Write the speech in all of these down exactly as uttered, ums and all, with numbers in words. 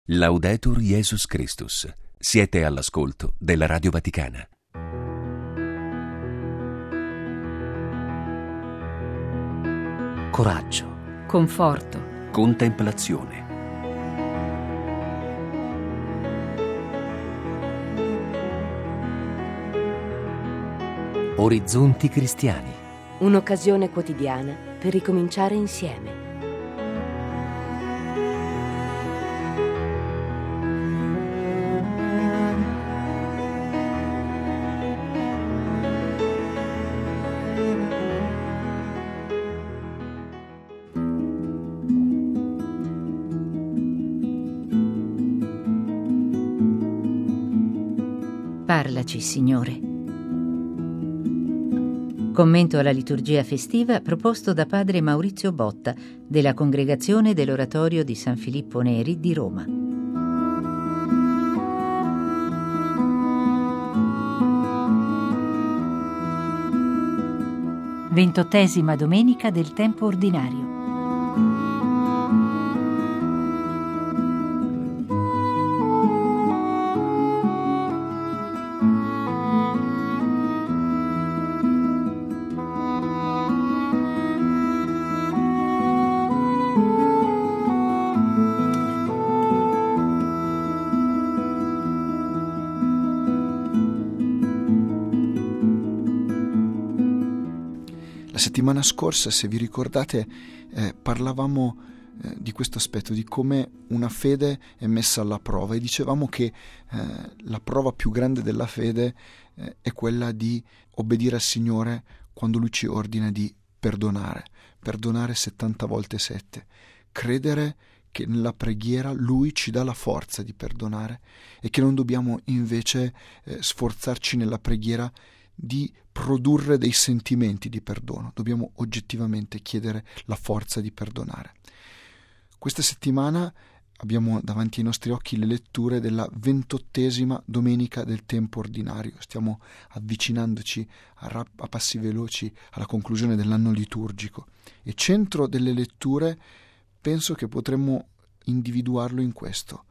Laudetur Jesus Christus. Siete all'ascolto della Radio Vaticana. Coraggio, conforto, Contemplazione. orizzonti cristiani. Un'occasione quotidiana per ricominciare insieme. Parlaci, Signore. Commento alla liturgia festiva proposto da padre Maurizio Botta della Congregazione dell'Oratorio di San Filippo Neri di Roma. Ventottesima domenica del tempo ordinario. La settimana scorsa, se vi ricordate, eh, parlavamo eh, di questo aspetto, di come una fede è messa alla prova, e dicevamo che eh, la prova più grande della fede eh, è quella di obbedire al Signore quando Lui ci ordina di perdonare, perdonare settanta volte sette, credere che nella preghiera Lui ci dà la forza di perdonare e che non dobbiamo invece eh, sforzarci nella preghiera di produrre dei sentimenti di perdono, dobbiamo oggettivamente chiedere la forza di perdonare. Questa settimana abbiamo davanti ai nostri occhi le letture della ventottesima domenica del tempo ordinario. Stiamo avvicinandoci a, rap- a passi veloci alla conclusione dell'anno liturgico, e centro delle letture penso che potremmo individuarlo in questo: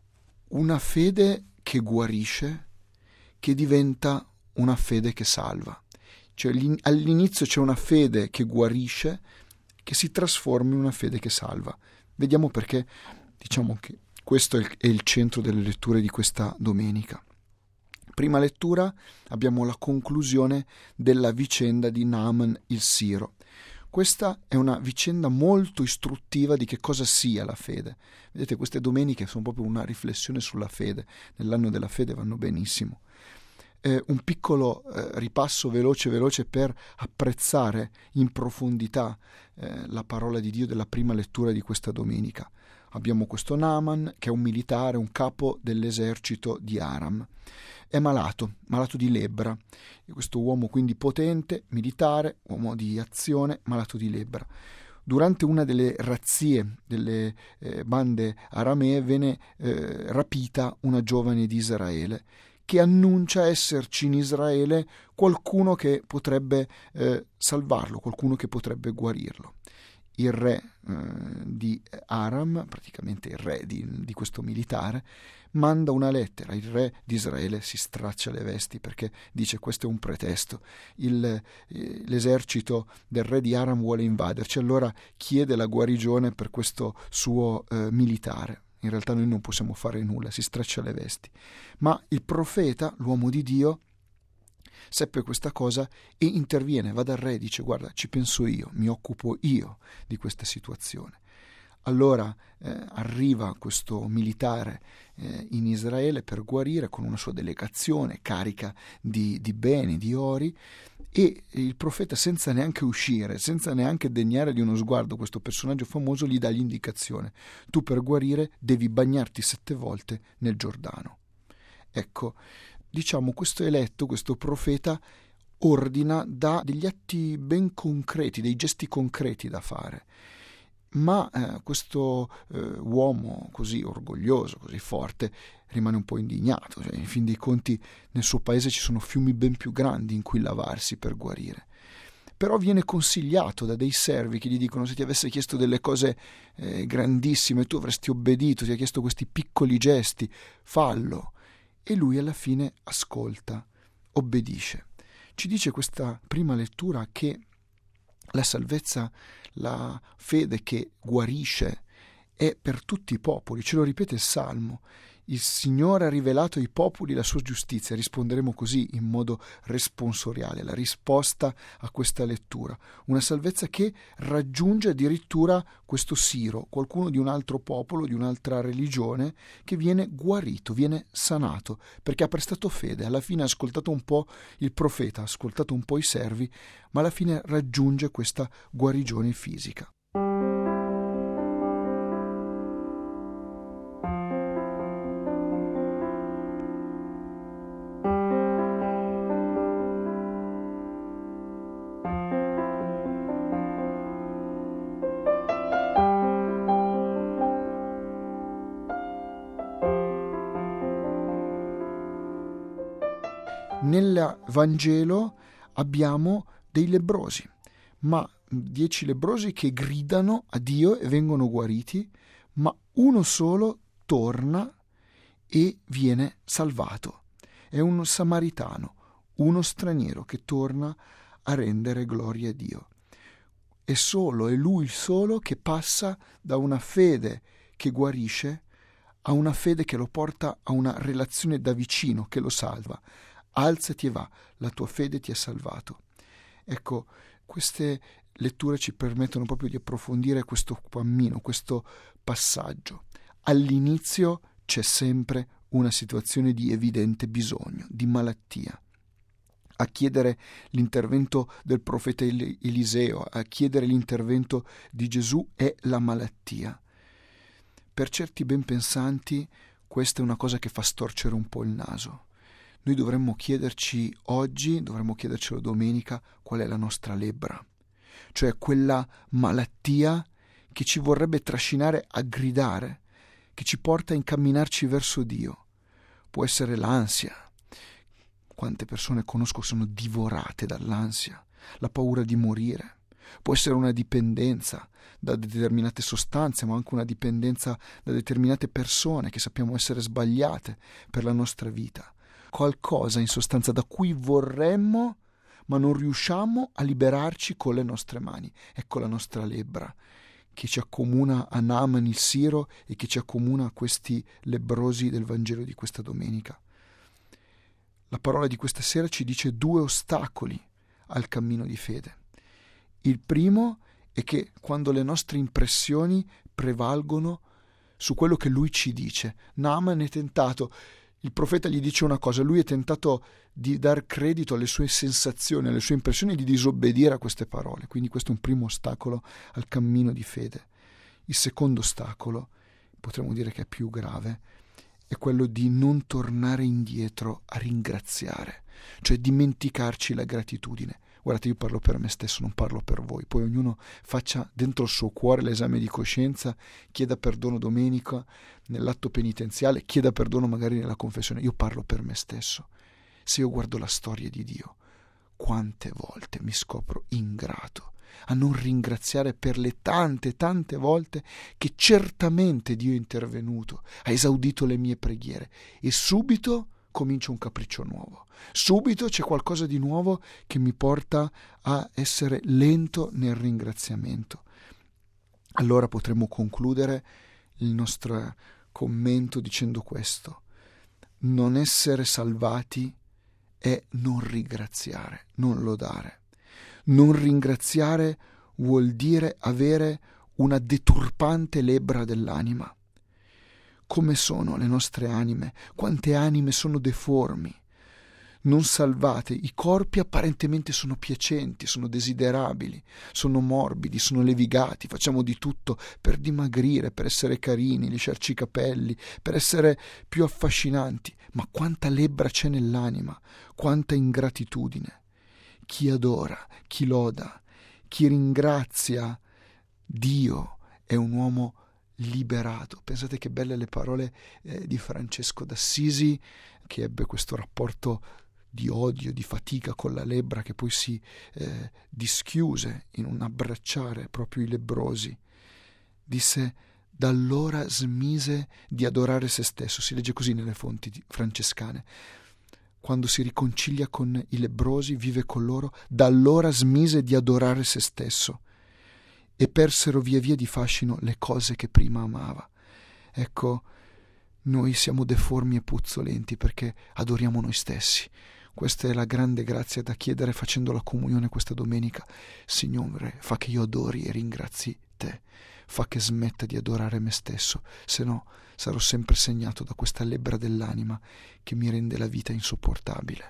una fede che guarisce, che diventa una fede che salva. Cioè all'inizio c'è una fede che guarisce, che si trasforma in una fede che salva. Vediamo perché diciamo che questo è il, è il centro delle letture di questa domenica. Prima lettura abbiamo la conclusione della vicenda di Naaman il Siro. Questa è una vicenda molto istruttiva di che cosa sia la fede. Vedete, queste domeniche sono proprio una riflessione sulla fede. Nell'anno della fede vanno benissimo. Eh, un piccolo eh, ripasso veloce veloce per apprezzare in profondità eh, la parola di Dio della prima lettura di questa domenica. Abbiamo questo Naaman, che è un militare, un capo dell'esercito di Aram. È malato, malato di lebbra. E questo uomo quindi potente, militare, uomo di azione, malato di lebbra. Durante una delle razzie delle eh, bande aramee viene eh, rapita una giovane di Israele, che annuncia esserci in Israele qualcuno che potrebbe eh, salvarlo, qualcuno che potrebbe guarirlo. Il re eh, di Aram, praticamente il re di, di questo militare, manda una lettera. Il re di Israele si straccia le vesti perché dice: questo è un pretesto, il, eh, l'esercito del re di Aram vuole invaderci, allora chiede la guarigione per questo suo eh, militare. In realtà noi non possiamo fare nulla, si straccia le vesti. Ma il profeta, l'uomo di Dio, seppe questa cosa e interviene, va dal re e dice: guarda, ci penso io, mi occupo io di questa situazione. Allora eh, arriva questo militare eh, in Israele per guarire con una sua delegazione carica di, di beni, di ori, e il profeta, senza neanche uscire, senza neanche degnare di uno sguardo questo personaggio famoso, gli dà l'indicazione: tu per guarire devi bagnarti sette volte nel Giordano. Ecco, diciamo, questo eletto, questo profeta ordina, dà degli atti ben concreti, dei gesti concreti da fare. Ma eh, questo eh, uomo così orgoglioso, così forte, rimane un po' indignato. Cioè, in fin dei conti nel suo paese ci sono fiumi ben più grandi in cui lavarsi per guarire. però viene consigliato da dei servi che gli dicono: se ti avesse chiesto delle cose eh, grandissime tu avresti obbedito, ti ha chiesto questi piccoli gesti, fallo. E lui alla fine ascolta, obbedisce. Ci dice questa prima lettura che la salvezza, la fede che guarisce, è per tutti i popoli. Ce lo ripete il Salmo: il Signore ha rivelato ai popoli la sua giustizia. Risponderemo così in modo responsoriale, la risposta a questa lettura. Una salvezza che raggiunge addirittura questo Siro, qualcuno di un altro popolo, di un'altra religione, che viene guarito, viene sanato, perché ha prestato fede. Alla fine ha ascoltato un po' il profeta, ha ascoltato un po' i servi, ma alla fine raggiunge questa guarigione fisica. Nel Vangelo abbiamo dei lebbrosi, ma dieci lebbrosi che gridano a Dio e vengono guariti, ma uno solo torna e viene salvato. È un samaritano, uno straniero che torna a rendere gloria a Dio. È solo, è lui solo che passa da una fede che guarisce a una fede che lo porta a una relazione da vicino che lo salva. Alzati e va, la tua fede ti ha salvato. Ecco, queste letture ci permettono proprio di approfondire questo cammino, questo passaggio. All'inizio c'è sempre una situazione di evidente bisogno, di malattia. A chiedere l'intervento del profeta Eliseo, a chiedere l'intervento di Gesù è la malattia. Per certi ben pensanti questa è una cosa che fa storcere un po' il naso. Noi dovremmo chiederci oggi, dovremmo chiedercelo domenica, qual è la nostra lebbra, cioè quella malattia che ci vorrebbe trascinare a gridare, che ci porta a incamminarci verso Dio. Può essere l'ansia. Quante persone conosco sono divorate dall'ansia, la paura di morire. Può essere una dipendenza da determinate sostanze, ma anche una dipendenza da determinate persone che sappiamo essere sbagliate per la nostra vita. Qualcosa in sostanza da cui vorremmo, ma non riusciamo a liberarci con le nostre mani. Ecco la nostra lebbra che ci accomuna a Naaman il Siro e che ci accomuna a questi lebbrosi del Vangelo di questa domenica. La parola di questa sera ci dice due ostacoli al cammino di fede. Il primo è che quando le nostre impressioni prevalgono su quello che lui ci dice. Naaman è tentato, il profeta gli dice una cosa, lui è tentato di dar credito alle sue sensazioni, alle sue impressioni e di disobbedire a queste parole. Quindi questo è un primo ostacolo al cammino di fede. Il secondo ostacolo, potremmo dire che è più grave, è quello di non tornare indietro a ringraziare, cioè dimenticarci la gratitudine. Guardate, io parlo per me stesso, non parlo per voi. Poi ognuno faccia dentro il suo cuore l'esame di coscienza, chieda perdono domenica nell'atto penitenziale, chieda perdono magari nella confessione. Io parlo per me stesso. Se io guardo la storia di Dio, quante volte mi scopro ingrato a non ringraziare per le tante, tante volte che certamente Dio è intervenuto, ha esaudito le mie preghiere e subito comincia un capriccio nuovo. Subito c'è qualcosa di nuovo che mi porta a essere lento nel ringraziamento. Allora potremmo concludere il nostro commento dicendo questo: non essere salvati è non ringraziare, non lodare. Non ringraziare vuol dire avere una deturpante lebbra dell'anima. Come sono le nostre anime? Quante anime sono deformi, non salvate? I corpi apparentemente sono piacenti, sono desiderabili, sono morbidi, sono levigati, facciamo di tutto per dimagrire, per essere carini, lisciarci i capelli, per essere più affascinanti. Ma quanta lebbra c'è nell'anima, quanta ingratitudine. Chi adora, chi loda, chi ringrazia Dio è un uomo liberato. Pensate che belle le parole eh, di Francesco d'Assisi, che ebbe questo rapporto di odio, di fatica con la lebbra che poi si eh, dischiuse in un abbracciare proprio i lebbrosi. Disse: da allora smise di adorare se stesso. Si legge così nelle fonti francescane. Quando si riconcilia con i lebbrosi, vive con loro, da allora smise di adorare se stesso e persero via via di fascino le cose che prima amava. Ecco, noi siamo deformi e puzzolenti perché adoriamo noi stessi. Questa è la grande grazia da chiedere facendo la comunione questa domenica. Signore, fa che io adori e ringrazi te. Fa che smetta di adorare me stesso, se no sarò sempre segnato da questa lebbra dell'anima che mi rende la vita insopportabile.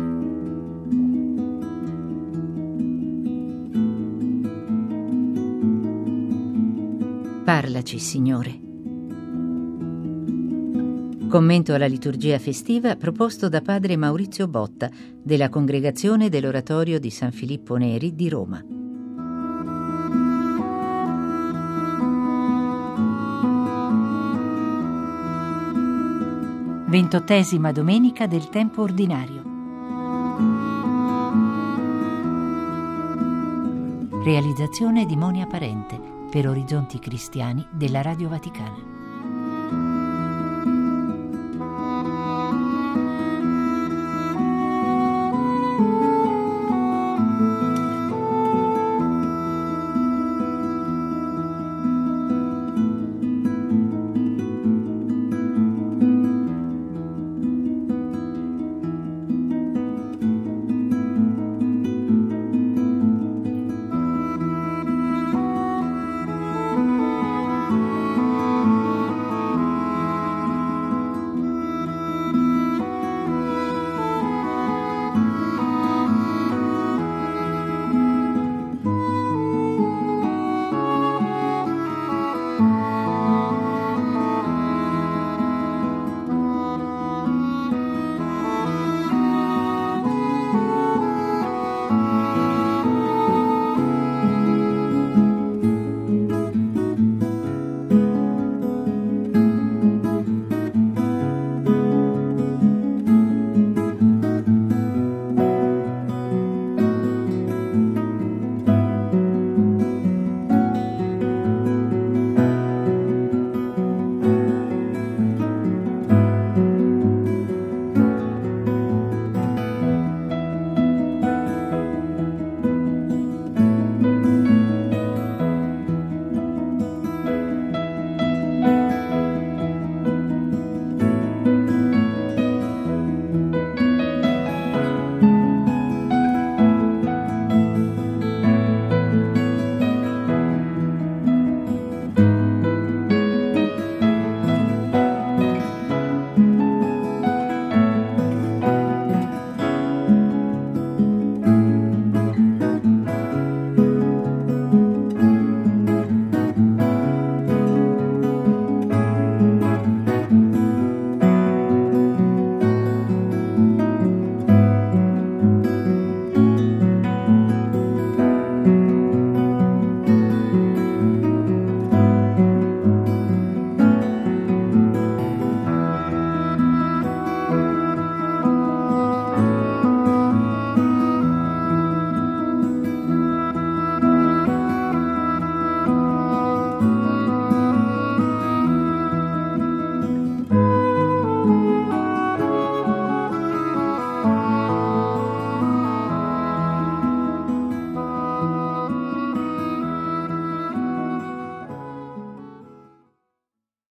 Parlaci, Signore. Commento alla liturgia festiva proposto da padre Maurizio Botta della Congregazione dell'Oratorio di San Filippo Neri di Roma. Ventottesima domenica del tempo ordinario. Realizzazione di Monia Parente per Orizzonti Cristiani della Radio Vaticana.